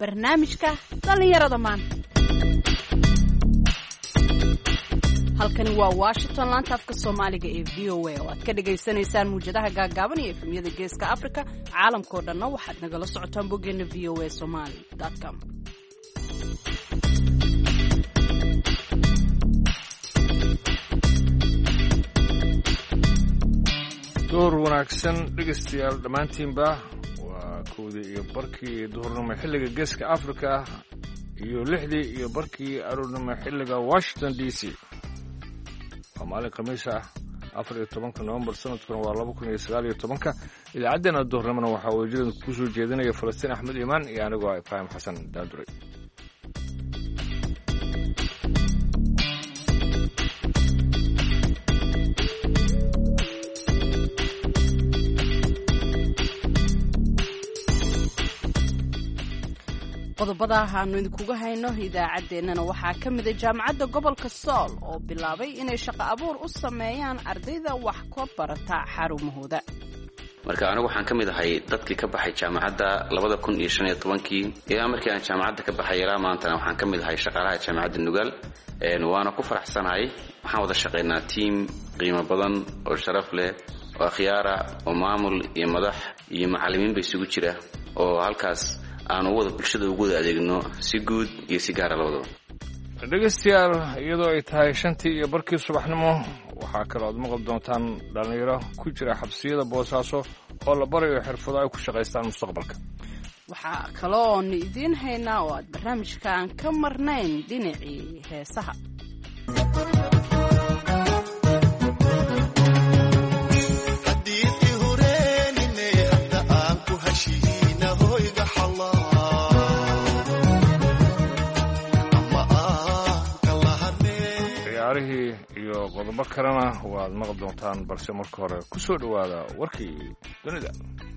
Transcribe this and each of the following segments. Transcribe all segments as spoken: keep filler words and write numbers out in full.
barnaamijka dhalinyarada maanta. halkani waa Washington, laanta afka Soomaaliga ee V O A oo aad ka dhageysanaysaan muujadaha gaagaaban iyo efemyada Geeska Afrika. caalamkoo dhanna waxaad nagala socotaan boggeena v o a somali dot com. door wanaagsan dhegeystayaal dhammaantiinba waa kowdii iyo barkii duhurnimo xilliga Geeska Afrika iyo lixdii iyo barkii aroornimo xilliga Washington D C. waa maalin khamiis ah afar iyo tobanka November sanadkuna waa laba kun iyo sagaal iyo tobanka. idaacaddeenna duhurnimona waxaa wajirada ku soo jeedinaya Falastiin Axmed Iimaan iyo anigoo Ibraahim Xasan Daadure. qodobada aanu idinkuga hayno idaacadeennana waxaa ka mid ah jaamacadda gobolka Sool oo bilaabay inay shaqo abuur u sameeyaan ardayda wax ka barata xarumahooda. marka anigu waxaan ka mid ahay dadkii ka baxay jaamacadda laba kun iyo shan iyo tobankii ilaa markii aan jaamacadda ka baxay ilaa maanta waxaan ka mid ahay shaqaalaha jaamacadda Nugaal ee waana ku faraxsanahay. waxaan wada shaqeynaa team qiimo badan oo sharaf leh oo khiyaara oo maamul iyo madax iyo macallimiin bay isugu jira oo halkaas aan wada bulshada ugu adeegno si guud iyo si gaar ah labadaba. dhegeystayaal iyadoo ay tahay shantii iyo barkii subaxnimo waxaa kale aad maqal doontaan dhalinyaro ku jira xabsiyada Boosaaso oo la barayo xirfado ay ku shaqaystaan mustaqbalka. waxaa kaloo aan idiin haynaa oo aad barnaamijkan ka marnayn dhinacii heesaha. iyo qodobo kalena waad maqal doontaan balse marka hore ku soo dhawaada warkii dunida.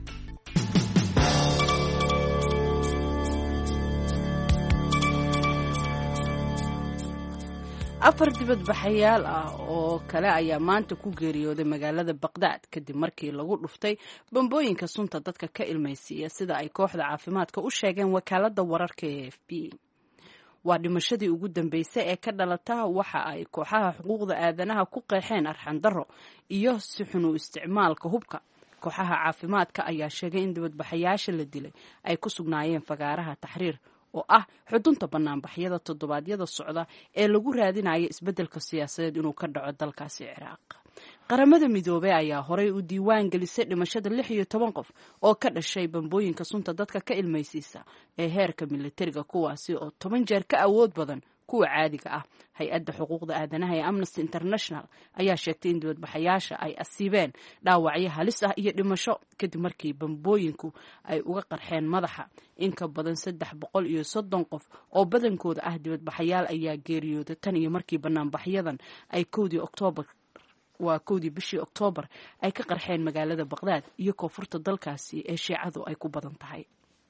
afar dibadbaxayaal ah oo kale ayaa maanta ku geeriyooday magaalada Baghdad kadib markii lagu dhuftay bambooyinka sunta dadka ka ilmaysiiya sida ay kooxda caafimaadka u sheegeen wakaaladda wararka ee A F P. waa dhimashadii ugu dambeysay ee ka dhalata waxa ay kooxaha xuquuqda aadanaha ku qeexeen arxan darro iyo si xun u isticmaalka hubka. kooxaha caafimaadka ayaa sheegay in dibadbaxayaasha la dilay ay ku sugnaayeen fagaaraha Taxriir oo ah xudunta banaanbaxyada toddobaadyada socda ee lagu raadinayo isbeddelka siyaasadeed inuu ka dhaco dalkaasi Ciraaq. qaramada midoobay ayaa horay u diiwaan gelisay dhimashada lix iyo toban qof oo ka dhashay bambooyinka sunta dadka ka ilmaysiisa ee heerka militariga, kuwaasi oo toban jeer ka awood badan kuwa caadiga ah. hay-adda xuquuqda aadanaha ee Amnesty International ayaa sheegtay in dibadbaxayaasha ay asiibeen dhaawacyo halis ah iyo dhimasho kadib markii bambooyinku ay uga qarxeen madaxa. in ka badan saddex boqol iyo soddon qof oo badankooda ah dibadbaxayaal ayaa geeriyooday tan iyo markii banaanbaxyadan ay kowdii Oktoobar waa kowdii bishii Oktoobar ay ka qarxeen magaalada Baghdad iyo koonfurta dalkaasi ee shiicadu ay ku badan tahay.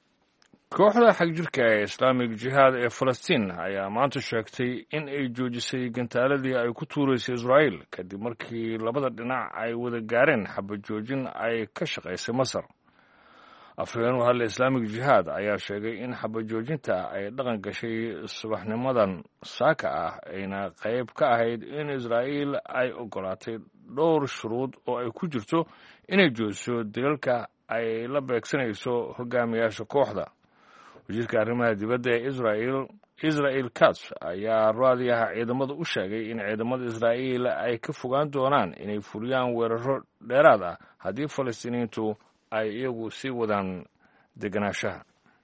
kooxda xagjirka ee Islamic Jihad ee Falastiin ayaa maanta sheegtay in ay joojisay gantaaladii ay ku tuureysay Israel kadib markii labada dhinac ay wada gaareen xabad joojin ay ka shaqaysay Masar. afhayeen u hadlay Islamic Jihad ayaa sheegay in xabad joojinta ay dhaqan gashay subaxnimadan saaka ah ayna qayb ka ahayd in Israel ay ogolaatay dhowr shuruud oo ay ku jirto inay joojiso dilalka ay la beegsanayso hogaamiyaasha kooxda. wasiirka arrimaha dibadda ee Israel Israel Katz ayaa raadiyaha ciidamada u sheegay in ciidamada Israel ay ka fogaan doonaan inay fuliyaan weeraro dheeraad ah haddii Falastiiniintu ay iyagu sii wadaan deganaanshaha.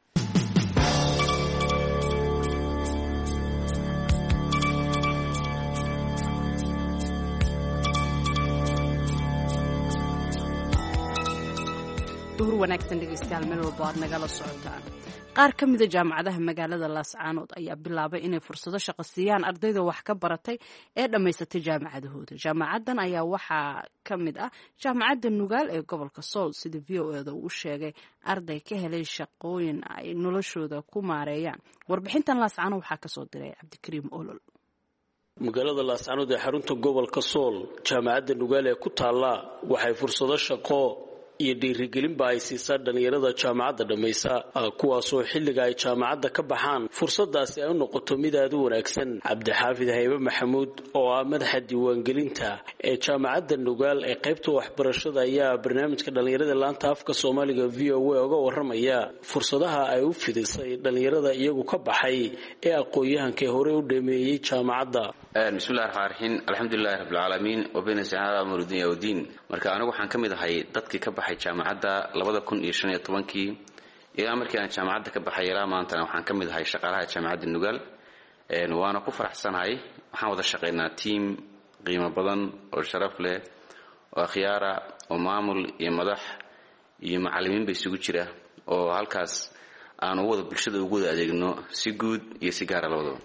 duhur wanaagsan dhegeystayaal meel walba aad nagala socotaan. qaar ka mid a jaamacadaha magaalada Laascaanood ayaa bilaabay inay fursado shaqo siiyaan ardayda wax ka baratay ee dhammaysatay jaamacadahooda. jaamacaddan ayaa waxaa ka mid ah jaamacadda Nugaal ee gobolka Sool, sida V O A da uu sheegay arday ka helay shaqooyin ay noloshooda ku maareeyaan. warbixintan Laascaanood waxaa ka soo diray Cabdikariim Olol. magaalada Laascaanood ee xarunta gobolka Sool, jaamacadda Nugaal ee ku taala waxay fursado shaqo iyo dhiirigelinba ay siisaa dhalinyarada jaamacadda dhammaysa kuwaasoo xilliga ay jaamacadda ka baxaan fursadaasi ay u noqoto mid aad u wanaagsan. cabdixaafid haybe maxamuud oo ah madaxa diiwaangelinta ee jaamacadda nugaal ee qaybta waxbarashada ayaa barnaamijka dhalinyarada laanta afka soomaaliga v o a uga waramaya fursadaha ay u fidisay dhalinyarada iyagu ka baxay ee aqoon-yahanka hore u dhameeyey jaamacadda. bismillahi raxmaani raxiim alxamdulilahi rabbil caalamiin wabina sacaada amru dunya wadiin. marka anigu waxaan ka mid ahay dadkii ka baxay jaamacadda labada kun iyo shan iyo tobankii ilaa markii aan jaamacadda ka baxay ilaa maantana waxaan ka mid ahay shaqaalaha jaamacadda nugaal. waana ku faraxsanahay. waxaan wada shaqaynaa tiim qiimo badan oo sharaf leh oo akhyaara oo maamul iyo madax iyo macallimiin ba isugu jira oo halkaas aan u wada bulshada ugu wada adeegno si guud iyo si gaara labadaba.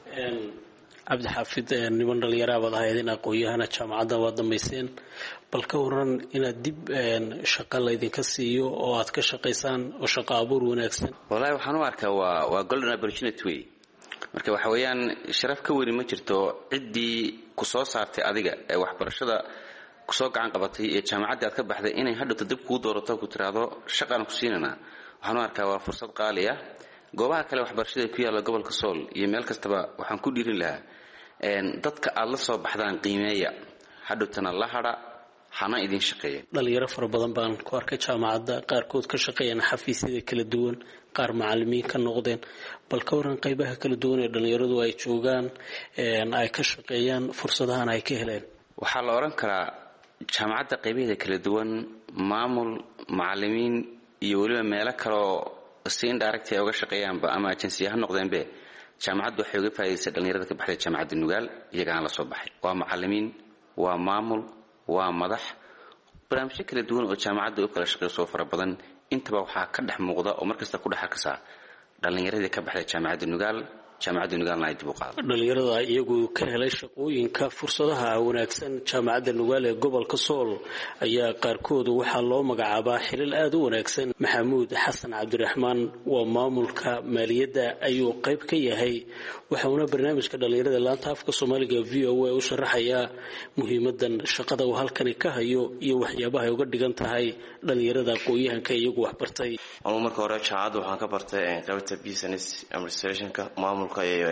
cabdixaafid niman dhalinyaraha baad ahayd in aqoon-yahana jaamacadda waad dhammayseen, bal ka waran inaad dib shaqo laydinka siiyo oo aad ka shaqaysaan oo shaqo abuur wanaagsan. wallahi waxaan u arkaa waa waa golden opportunity way. marka waxa weeyaan sharaf ka wari ma jirto ciddii ku soo saartay adiga ee waxbarashada ku soo gacan qabatay ee jaamacadda aad ka baxday inay hadhowto dib kuu doorato ku tiraahdo shaqaan ku siinana. waxaan u arkaa waa fursad qaali ah. goobaha kale waxbarashada ku yaala gobolka Sool iyo meel kastaba waxaan ku dhiirin lahaa dadka aad la soo baxdaan qiimeeya hadhowtana la hada hana idin shaqeeya. dhalinyaro fara badan baan ku arkay jaamacadda qaarkood ka shaqeeyaan xafiisyada kala duwan, qaar macallimiin ka noqdeen. bal ka waran qaybaha kala duwan ee dhalinyaradu ay joogaan ay ka shaqeeyaan fursadahan ay ka heleen. waxaa la oran karaa jaamacadda qaybaheeda kala duwan maamul macallimiin iyo waliba meelo kale oo si indirect ay uga shaqeeyaanba ama agency ha noqdeenbe jaamacaddu waxay uga faa'iideysay dhalinyarada ka baxday jaamacadda nugaal iyagaan la soo baxay. waa macallimiin, waa maamul, waa madax, barnaamijyo kala duwan oo jaamacadda u kala shaqeyso fara badan. intaba waxaa ka dhex muuqda oo markasta ku dhex arkaysa dhalinyaradii ka baxday jaamacadda nugaal jaamacadda nugaalna ay dib u qaaday. dhalinyarada iyagu ka helay shaqooyinka fursadaha wanaagsan jaamacadda nugaal ee gobolka Sool ayaa qaarkood waxaa loo magacaabaa xilal aad u wanaagsan. maxamuud xasan cabdiraxmaan waa maamulka maaliyadda ayuu qayb ka yahay, waxaana barnaamijka dhalinyarada laanta afka soomaaliga v o a u sharaxayaa muhiimadan shaqada uu halkani ka hayo iyo waxyaabaha ay uga dhigan tahay dhalinyarada aqoon-yahanka iyagu wax bartay. anigu marka hore jaamacadda waxaan ka bartay qaybta business administrationka maamul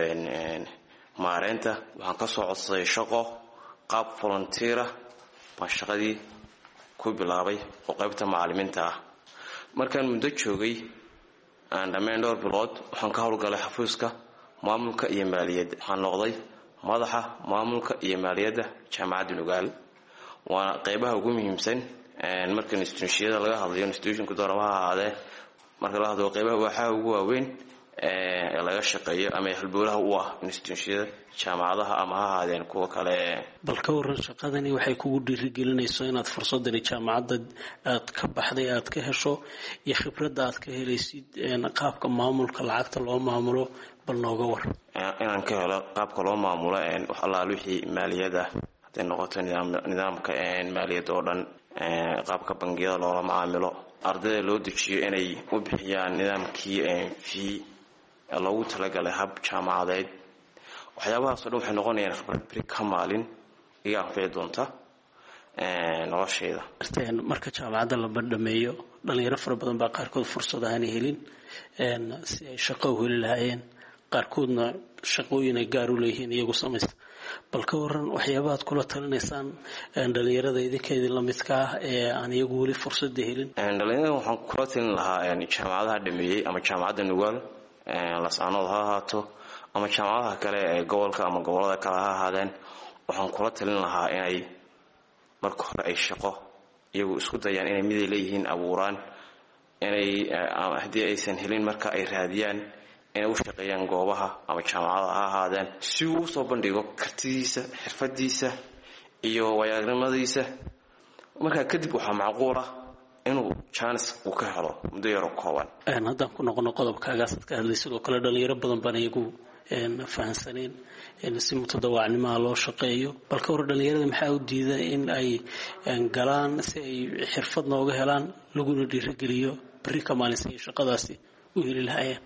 maareynta. waxaan ka soo codsaday shaqo qaab volunteer ah baan shaqadii ku bilaabay oo qaybta macallimiinta ah. markaan muddo joogay aan dhammayn dhowr bilood waxaan ka howlgalay xafiiska maamulka iyo maaliyadda. waxaan noqday madaxa maamulka iyo maaliyadda jaamacadda nugaal. waana qaybaha ugu muhiimsan marka institutionada laga hadlayo. institutionku dooramaha ahaadee marka la hadlo qaybaha waxaa ugu waaweyn ee laga shaqeeyo ama halbowlaha u ah institutionada jaamacadaha ama ha ahaadeen kuwa kale. bal ka waran shaqadani waxay kugu dhiirigelinayso inaad fursadani jaamacadda aad ka baxday aad ka hesho iyo khibradda aad ka helaysid qaabka maamulka lacagta loo maamulo. bal nooga war. inaan ka helo qaabka loo maamulo wax allaal wixii maaliyadda hadday noqoto nidaamka maaliyadda oo dhan, qaabka bangiyada loola macaamilo, ardayda loo dejiyo inay u bixiyaan nidaamkii fee loogu talagalay hab jaamacadeed. waxyaabahaasoo dhan waxay noqonayaan khibrad beri ka maalin iga anfici doonta noloshayda. marka jaamacadda la bandhameeyo dhalinyaro fara badan baa qaarkood fursad aanay helin si ay shaqo u heli lahaayeen, qaarkoodna shaqooyin ay gaar u leeyihiin iyagu samaysta. bal ka waran waxyaabaha aad kula talinaysaan dhalinyarada idinkeedii la midka ah ee aan iyagu weli fursada helin. dhalinyarada waxaan kula talin lahaa jaamacadaha dhameeyey ama jaamacadda nugaal lasaanood ha ahaato ama jaamacadaha kale ee gobolka ama gobolada kale ha ahaadeen. waxaan kula talin lahaa inay marka hore ay shaqo iyagu isku dayaan inay miday leeyihiin abuuraan, inay haddii aysan helin marka ay raadiyaan inay u shaqeeyaan goobaha ama jaamacadaha ha ahaadeen si uu usoo bandhigo kartidiisa, xirfadiisa iyo waayo-aragnimadiisa. markaa kadib waxaa macquul ah inuu chance uu ka helo muddo yaro kooban. haddaan ku noqono qodobkaagaas aad ka hadlay sidoo kale dhalinyaro badan baan iyagu fahansaneen si mutadawacnimaha loo shaqeeyo. bal ka hor dhalinyarada maxaa u diida in ay galaan si ay xirfad nooga helaan laguna dhiirigeliyo berri ka maalinsa iyo shaqadaasi u heli lahaayeen.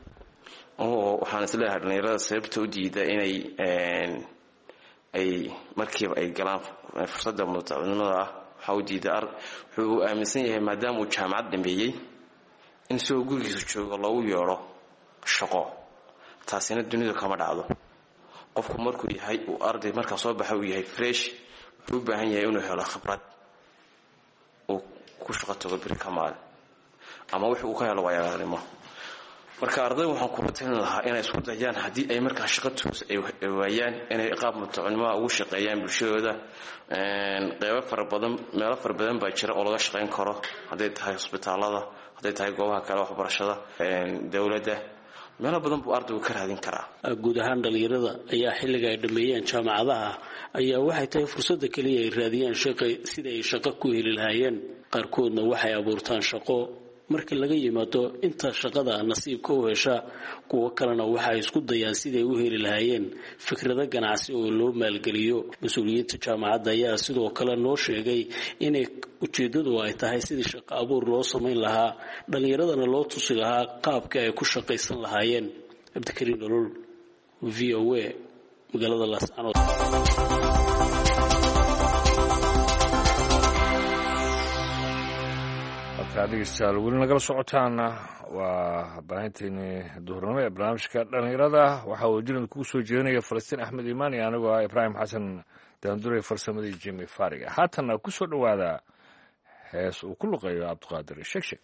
waxaan isleeyahay dhalinyarada sababta u diida inay ay markiiba ay galaan fursadda mutadawacnimada ah waxa uu diiday ar wuxuu aaminsan yahay maadaama uu jaamacad dhameeyey in soo gurigiisa joogo loogu yeedho shaqo taasina dunida kama dhacdo qofku markuu yahay uu arday marka soo baxay uu yahay fresh wuxuu u baahan yahay inuu helo khibrad uu ku shaqo tago bir kamaal ama wuxuu ka helo waayaanimo marka arday waxaan ku talin lahaa inay isku dayaan hadii ay markaa shaqo toos ay waayaan inay qaab mutacalimo ugu shaqeeyaan bulshadooda een qaybo fara badan meelo fara badan baa jira oo laga shaqeyn karo haday tahay isbitaalada haday tahay goobaha kale waxbarashada een dawladda meelo badan buu ardaygu ka raadin karaa guud ahaan dhalinyarada ayaa xilliga ay dhameeyeen jaamacadaha ayaa waxay tahay fursad kaliya ay raadiyaan shaqo sida ay shaqo ku heli lahaayeen qaarkoodna waxay abuurtaan shaqo marka laga yimaado inta shaqada nasiibka u hesha kuwa kalena waxa isku dayaan sidii u heli lahaayeen fikrado ganacsi oo loo maalgeliyo mas'uuliyiinta jaamacadda ayaa sidoo kale noo sheegay inay ujeedadu ay tahay sidii shaqo abuur loo sameyn lahaa dhalinyaradana loo tusi lahaa qaabka ay ku shaqaysan lahaayeen Abdikariin Nolol V O A magaalada Laascaanood dhegeystayaal weli nagala socotaana waa barnaamijteeni duhurnimo ee barnaamijka dhalinyarada waxa uu jirin kugu soo jeedinaya Falastiin Axmed Iimaan iyo anigoo ah Ibraahim Xasan Daandure farsamadii Jimmy Fariga haatana ku soo dhawaada hees uu ku luqeeyo Cabdiqaadir Sheekshe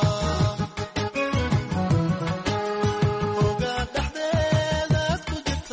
Oga dhaxdeeda ku jirta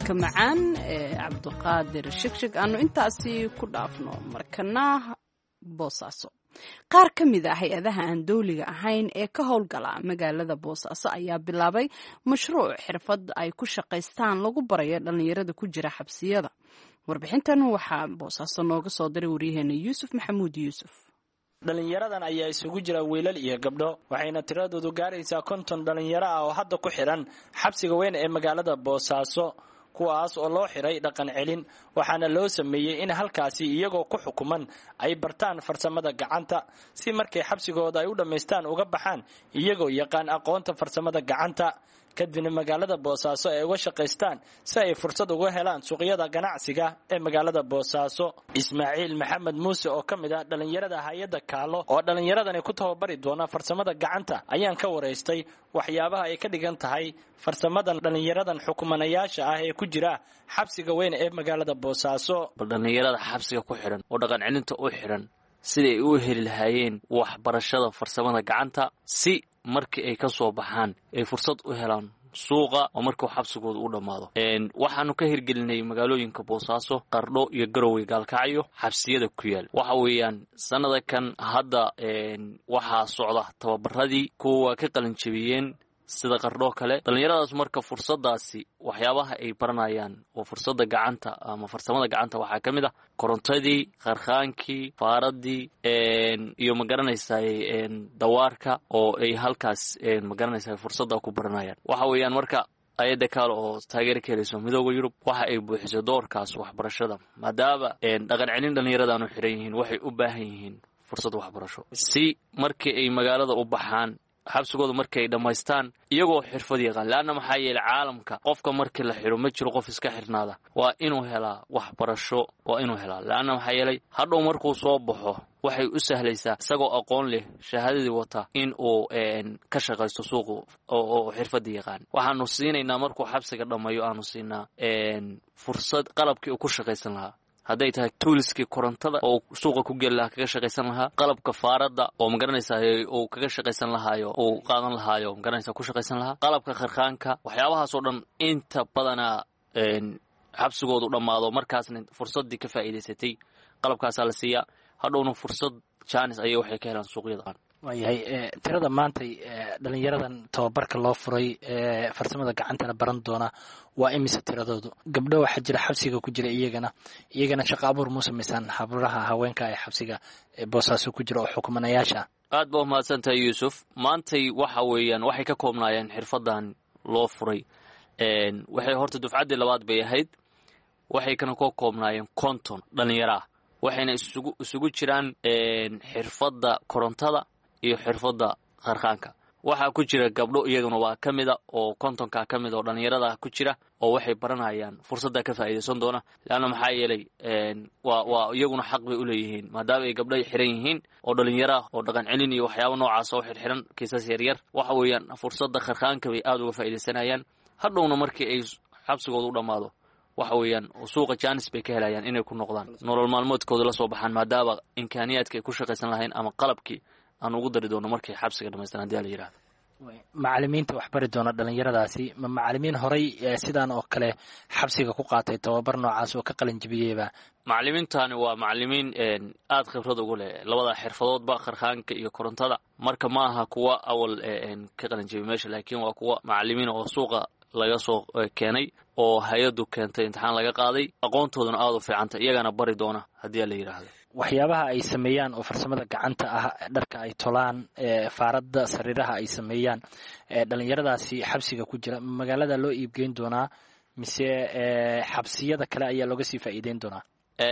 codka macaan ee cabdiqaadir shigshig aanu intaasi ku dhaafno markana boosaaso. qaar ka mid ah hay-adaha aan dowliga ahayn ee ka howlgala magaalada boosaaso ayaa bilaabay mashruuc xirfad ay ku shaqaystaan lagu barayo dhallinyarada ku jira xabsiyada. warbixintan waxaa boosaaso nooga soo diray waryaheena yuusuf maxamuud yuusuf. dhalinyaradan ayaa isugu jira wiilal iyo gabdho waxayna tiradoodu gaaraysaa konton dhalinyaro ah oo hadda ku xiran xabsiga weyn ee magaalada boosaaso, kuwaas oo loo xiray dhaqan celin, waxaana loo sameeyey in halkaasi iyagoo ku xukuman ay bartaan farsamada gacanta si markay xabsigooda ay u dhammaystaan uga baxaan iyagoo yaqaan aqoonta farsamada gacanta, kadibna magaalada boosaaso ay uga shaqaystaan si ay fursad uga helaan suuqyada ganacsiga ee magaalada boosaaso. Ismaaciil Maxamed Muuse oo ka mid ah dhalinyarada hay'adda Kaalo oo dhalinyaradani ku tababari doona farsamada gacanta ayaan ka wareystay waxyaabaha ay ka dhigan tahay farsamadan dhalinyaradan xukumanayaasha ah ee ku jira xabsiga weyn ee magaalada boosaaso. dhalinyarada xabsiga ku xiran oo dhaqan celinta u xiran siday u heli lahaayeen waxbarashada farsamada gacanta si markii ay ka soo baxaan ay fursad u helaan suuqa oo markuu xabsigooda u dhammaado. waxaanu ka hirgelinay magaalooyinka boosaaso, qardho iyo garowe gaalkacyo xabsiyada ku yaal. waxa weeyaan sanada kan hadda waxaa socda tababaradii kuwa ka qalin jabiyeen sida qardho kale. dhalinyaradaas marka fursadaasi waxyaabaha ay baranayaan oo fursada gacanta ama farsamada gacanta waxaa ka mid ah korontadii, qarkhaankii, faaradii iyo magaranaysaa dawaarka oo ay halkaas magaranaysaa fursada ku baranayaan. waxa weeyaan marka ayada Kaalo oo taageero ka helayso midowga Yurub waxa ay buuxisay doorkaas waxbarashada maadaama dhaqan celin dhalinyarada u xiran yihiin waxay u baahan yihiin fursad waxbarasho si markii ay magaalada u baxaan xabsigooda markay dhamaystaan iyagoo xirfad yaqaan. laana maxaa yeelay caalamka qofka markii la xiro ma jiro qof iska xirnaada, waa inuu helaa waxbarasho, waa inuu helaa. laana maxaa yeelay hadhow markuu soo baxo waxay u sahlaysaa isagoo aqoon leh shahaadadii wata in uu ka shaqaysto suuqa oo xirfad yaqaan. waxaanu siinaynaa markuu xabsiga dhammeeyo aanu siinaa fursad qalabkii uu ku shaqaysan lahaa, hadday tahay tuuliskii korontada oo suuqa ku geli lahaa kaga shaqaysan lahaa, qalabka faaradda oo magaranaysaa uu kaga shaqaysan lahaayo uu qaadan lahaayo magaranaysaa ku shaqaysan lahaa, qalabka qarkhaanka, waxyaabahaas oo dhan inta badanaa xabsigoodu dhammaado markaasna fursaddii ka faa'iidaysatay qalabkaasaa la siiyaa. hadhowna fursad jaanis ayay waxay ka helaan suuqyada. waayahay tirada maantay dhalinyaradan tababarka loo furay ee farsamada gacantana baran doona waa imise tiradoodu? gabdho waxaa jira xabsiga ku jira iyagana iyagana shaqo abuur mu samaysaan habraha haweenka ee xabsiga boosaaso ku jira oo xukumanayaasha? aad baa umahadsantahay yuusuf. maantay waxa weeyaan waxay ka koobnaayeen xirfadan loo furay waxay horta dufcaddii labaad bay ahayd. waxay kana ka koobnaayeen konton dhalinyaro ah waxayna isugu isugu jiraan xirfadda korontada iyo xirfadda qarkhaanka. waxaa ku jira gabdho iyaguna waa ka mida oo kontonka ka mid oo dhalinyarada ku jira oo waxay baranayaan fursadda ka faa'iideysan doona. laana maxaa yeelay waa waa iyaguna xaq bay u leeyihiin maadaama ay gabdho xiran yihiin oo dhalinyaro oo dhaqan celin iyo waxyaabo noocaas oo xirxiran kiisas yaryar. waxa weeyaan fursadda qarkhaanka bay aad uga faa'iideysanayaan. hadhowna markii ay xabsigooda u dhammaado waxa weeyaan suuqa jaanis bay ka helayaan inay ku noqdaan nolol maalmoodkooda la soo baxaan maadaama imkaaniyaadka ay ku shaqaysan lahayn ama qalabkii aan ugu dari doono markay xabsiga dhamaystaan haddii la yidhaahdo. macallimiinta wax bari doona dhalinyaradaasi ma macallimiin horay sidaan oo kale xabsiga ku qaatay tababar noocaas oo ka qalin jabiyeyba? macallimiintani waa macallimiin aad khibrad ugu leh labada xirfadoodba qarkhaanka iyo korontada. marka ma aha kuwa awal ka qalin jabiy meesha, laakiin waa kuwa macallimiin oo suuqa laga soo keenay oo hay-addu keentay imtixaan laga qaaday aqoontooduna aad u fiicanta iyagana bari doona haddii la yidhaahdo. waxyaabaha ay sameeyaan oo farsamada gacanta ah, dharka ay tolaan, faaradda, sariiraha ay sameeyaan dhalinyaradaasi xabsiga ku jira magaalada loo iibgeyn doonaa mise xabsiyada kale ayaa looga sii faa'iideyn doonaa?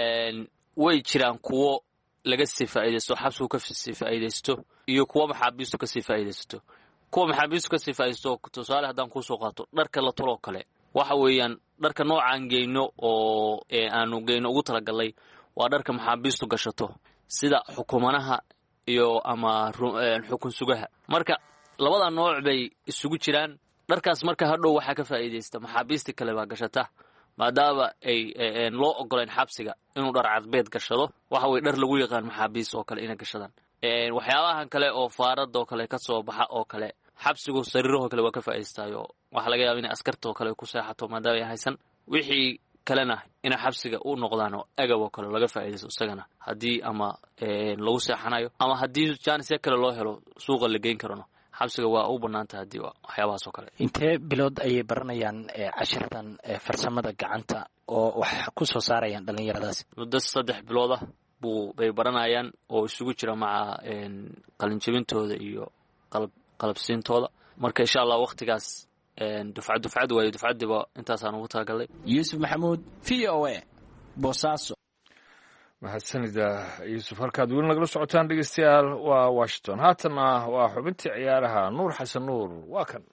way jiraan kuwo laga sii faa'iideysto xabsigu ka sii faa'iideysto iyo kuwo maxaabiistu ka sii faa'iideysto. kuwa maxaabiistu ka sii faa'iideysto tusaale haddaan kusoo qaato dharka la toloo kale waxa weeyaan dharka noocaan geyno oo aanu geyno ugu talagalnay waa dharka maxaabiistu gashato sida xukumanaha iyo ama xukun sugaha. marka labada nooc bay isugu jiraan. dharkaas marka hadhow waxaa ka faa'iideysta maxaabiistii kale baa gashata maadaama ay loo ogolayn xabsiga inuu dhar cadbeed gashado. waxa weye dhar lagu yaqaan maxaabiis oo kale inay gashadaan. waxyaabahan kale oo faarada oo kale ka soo baxa oo kale xabsigu sariirahoo kale waa ka faa'iideystaayo waxaa laga yaaba inay askarta oo kale ku seexato maadaama ay haysan wixii kalena inay xabsiga u noqdaan oo agab oo kale laga faa'iidaysto isagana haddii ama lagu seexanayo ama haddii jaanisya kale loo helo suuqa la geyn karano xabsiga waa u bannaantah haddii waxyaabahaas oo kale. intee bilood ayay baranayaan cashirtan farsamada gacanta oo wax ku soo saarayaan dhallinyaradaasi? muddo saddex bilood ah buu bay baranayaan oo isugu jira maca qalinjabintooda iyo qalab qalabsiintooda. marka insha allah waqtigaas dufcad dufcad waayo dufcadiiba intaasaan ugu talagalnay. yuusuf maxamuud, v o a, boosaaso. mahadsanida yuusuf. halkaad weli nagala socotaan dhegeystayaal waa washington. haatanna waa xubintii ciyaaraha. nuur xasan nuur waa kan.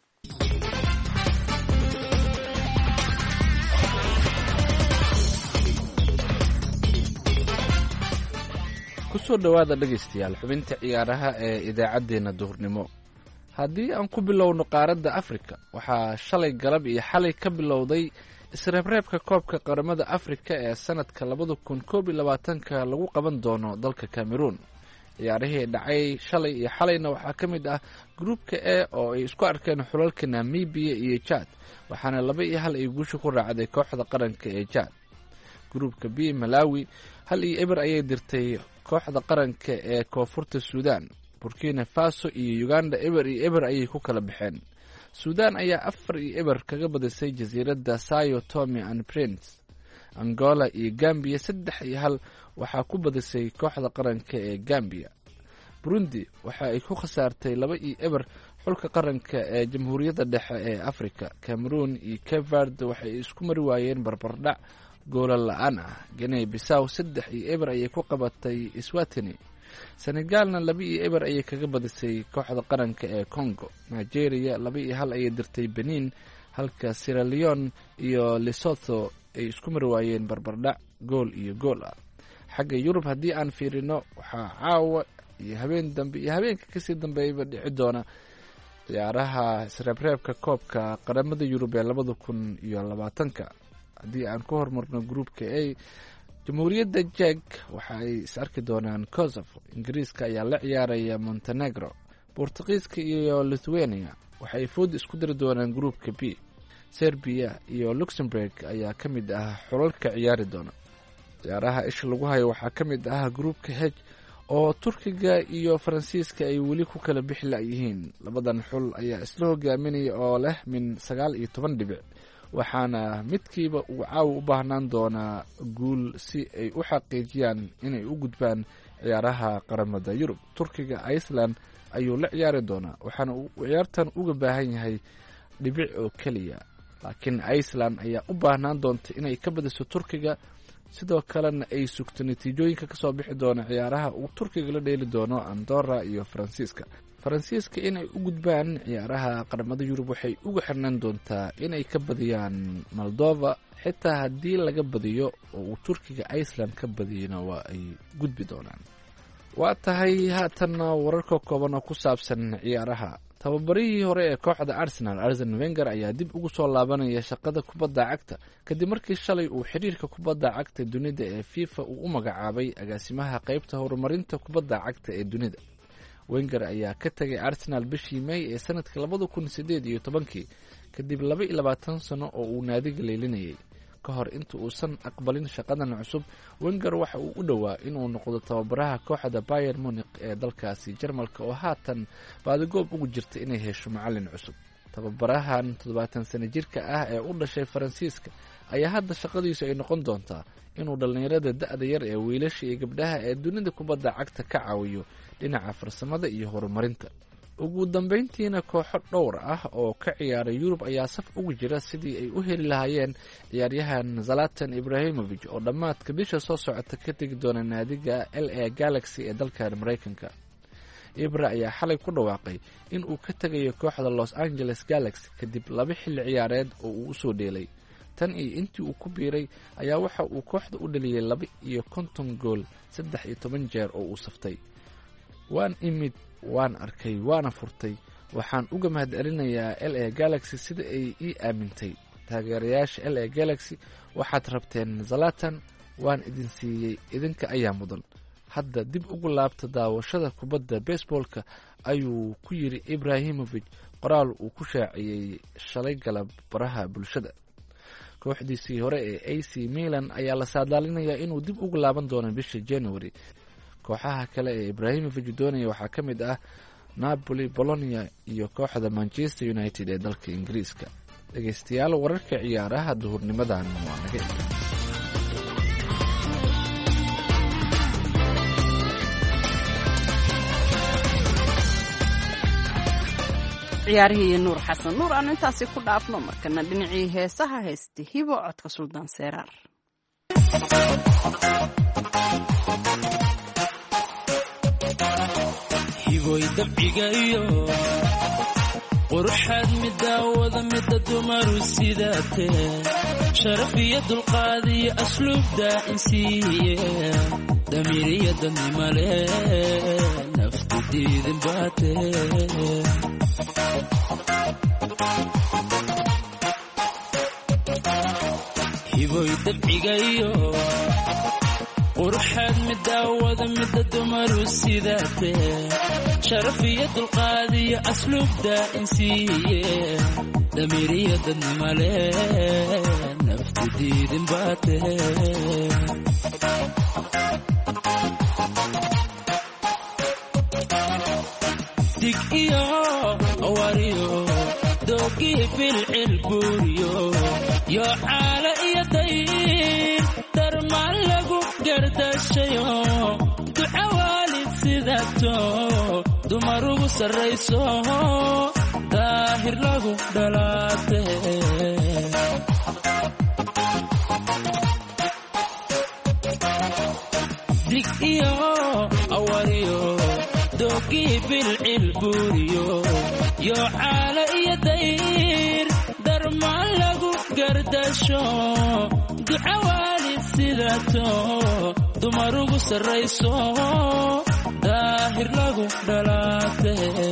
kusoo dhowaada dhegaystayaal xubinta ciyaaraha ee idaacaddeenna duhurnimo. haddii aan ku bilowno qaaradda afrika, waxaa shalay galab iyo xalay ka bilowday isreebreebka koobka qaramada afrika ee sanadka labada kun koob iyo labaatanka lagu qaban doono dalka cameroon. ciyaarihii dhacay shalay iyo xalayna waxaa ka mid ah gruupka e oo ay isku arkeen xulalka namibiya iyo jad, waxaana laba iyo hal ay guusha ku raacday kooxda qaranka ee jad. gruupka b malawi hal iyo eber ayay dirtay kooxda qaranka ee koonfurta suudan. burkina faso iyo uganda eber iyo eber ayay ku kala baxeen. suudan ayaa afar iyo eber kaga badisay jasiiradda sayo tome and prince. angola iyo gambiya saddex iyo hal waxaa ku badisay kooxda qaranka ee gambiya. burundi waxa ay ku khasaartay laba iyo eber xulka qaranka ee jamhuuriyadda dhexe ee afrika. cameroon iyo cape verde waxay isku mari waayeen barbardhac goola la-aan ah. guinea bissaw saddex iyo eber ayay ku qabatay swatini. senegalna laba iyo eber ayay kaga badisay kooxda qaranka ee congo. nigeria laba iyo hal ayay dirtay benin, halka sierra leone iyo lesotho ay isku mari waayeen barbardhac gool iyo gool ah. xagga yurub haddii aan fiirino, waxaa caawa iyo habeen dambe iyo habeenka kasii dambeeyaba dhici doona ciyaaraha isreebreebka koobka qaramada yurub ee labada kun iyo labaatanka. haddii aan ku hormarno gruupka a, jamhuuriyadda jeg waxa ay is arki doonaan kosovo. ingiriiska ayaa la ciyaaraya montenegro. bortugiiska iyo lithuania waxa ay food isku diri doonaan gruupka b. serbiya iyo luxemburg ayaa ka mid ah xulalka ciyaari doona. ciyaaraha isha lagu hayo waxaa ka mid ah gruupka h oo turkiga iyo faransiiska ay weli ku kala bixi layihiin. labadan xul ayaa isla hogaaminaya oo leh min sagaal iyo toban dhibic, waxaana midkiiba uu caawa u baahnaan doonaa guul si ay u xaqiijiyaan inay u gudbaan ciyaaraha qaramada yurub. turkiga iceland ayuu la ciyaari doonaa, waxaana uu ciyaartan uga baahan yahay dhibic oo keliya. laakiin iceland ayaa u baahnaan doonta inay ka badiso turkiga, sidoo kalena ay sugto natiijooyinka kasoo bixi doona ciyaaraha uu turkiga la dheeli doono andorra iyo faransiiska. faransiiska inay u gudbaan ciyaaraha qaramada yurub waxay uga xirnaan doontaa inay ka badiyaan moldova. xitaa haddii laga badiyo oo uu turkiga iceland ka badiyana waa ay gudbi doonaan. waa tahay haatanna wararka kooban oo ku saabsan ciyaaraha. tababarihii hore ee kooxda arsenal arsene wenger ayaa dib ugu soo laabanaya shaqada kubadda cagta kadib markii shalay uu xiriirka kubadda cagta dunida ee fifa uu u magacaabay agaasimaha qeybta horumarinta kubadda cagta ee dunida. wenger ayaa ka tegay arsenal bishii may ee sanadka labada kun sideed iyo tobankii kadib laba iyo labaatan sano oo uu naadiga leelinayay. ka hor inta uusan aqbalin shaqadan cusub, wenger waxa uu u dhowaa inuu noqdo tababaraha kooxda bayern munich ee dalkaasi jarmalka oo haatan baadigoob ugu jirta inay hesho macalin cusub. tababarahan toddobaatan sano jirka ah ee u dhashay faransiiska ayaa hadda shaqadiisu ay noqon doontaa inuu dhallinyarada da-da yar ee wiilasha iyo gabdhaha ee dunida kubadda cagta ka caawiyo dhinaca farsamada iyo horumarinta. ugu dambeyntiina kooxo dhowr ah oo ka ciyaaray yurub ayaa saf ugu jira sidii ay u heli lahaayeen ciyaaryahan zalatan ibrahimovic oo dhammaadka bisha soo socota ka tegi doona naadiga l a galaxy ee dalkan maraykanka. ibra ayaa xalay ku dhawaaqay in uu ka tegayo kooxda los angeles galaxy kadib laba xilli ciyaareed oo uu usoo dheelay. tan iyo intii uu ku biiray ayaa waxa uu kooxda u dhaliyay laba iyo konton gool saddex iyo toban jeer oo uu saftay. waan imid, waan arkay, waana furtay. waxaan uga mahad celinayaa l a galaxy sida ay ii aamintay. taageerayaasha l a galaxy waxaad rabteen zalatan, waan idin siiyey, idinka ayaa mudan. hadda dib ugu laabta daawashada kubadda baseballka, ayuu ku yidhi ibrahimovic qoraal uu ku shaaciyey shalay galab baraha bulshada. kooxdiisii hore ee a c milan ayaa la saadaalinayaa inuu dib ugu laaban doono bisha january. kooxaha kale ee ibrahimovic doonaya waxaa ka mid ah napoli, bolonia iyo kooxda manchester united ee dalka ingiriiska. dhegeystayaal, wararka ciyaaraha duhurnimadan waa naga ciyaarihii nuur xasan nuur aanu intaasi ku dhaafno markana dhinacii heesaha heesta hibo codka suldaan seeraar. hiboy dabciga iyo quruxaad midaawada mida dumaru sidaatee sharaf iyo dulqaad iyo asluubda insiiye damiiriya dadnimale naftu diidin baatee hiboy dabciga iyo quruxaad midaawada mida dumaru sidaatee sharaf iyo dulqaad iyo asluubda insiiye damiiriya dadnimale naftu diidin baatee dig iyo awariyo doogiyo filcil buuriyo yo caala iyo dayn darmaan lagu gardashayo duca waalid sidaato dumarugu sarrayso daahir lagu dhalaatee dig iyo awariyo doogiyo filcil buuriyo yo caala iyo dayr darmaan lagu gardasho duca waalid sidaato dumarugu sarrayso daahir lagu dhalaatee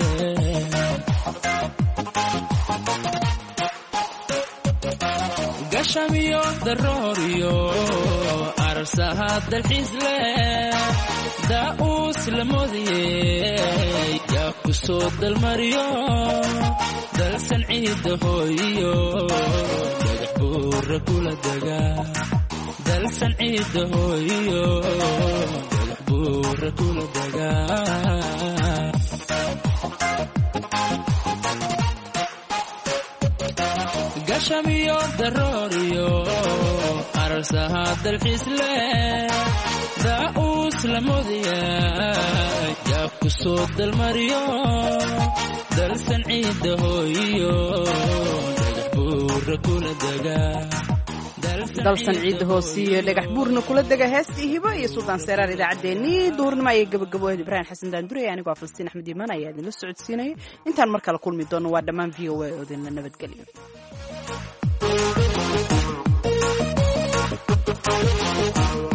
gashamiyo darooriyo arsaha dalxiis leh daa'uus la moodiyey yaa ku soo dalmariyo dalsan ciidda hooyiyo dhagax buura kula dega dalsan ciidda hooyiyo dhagax buura kula dega gashamiyo darooriyo arsaha dalxiis leh daa'uus la moodiyey yaa ku soo dalmariyo dalsan ciidda hooyiyo dhagax buura kula dega dalsan ciidda hoosiyo dhagax buurna kula dega heestii hibo iyo suldaan seeraar. idaacaddeenii duhurnimo ayay gabagaboed ibraahim xasan daandurey anigoo ah falastiin axmed iimaan ayaa idinla socodsiinaya. intaan mar kale kulmi doono waa dhammaan v o a oo idinla nabadgeliyo. Thank you.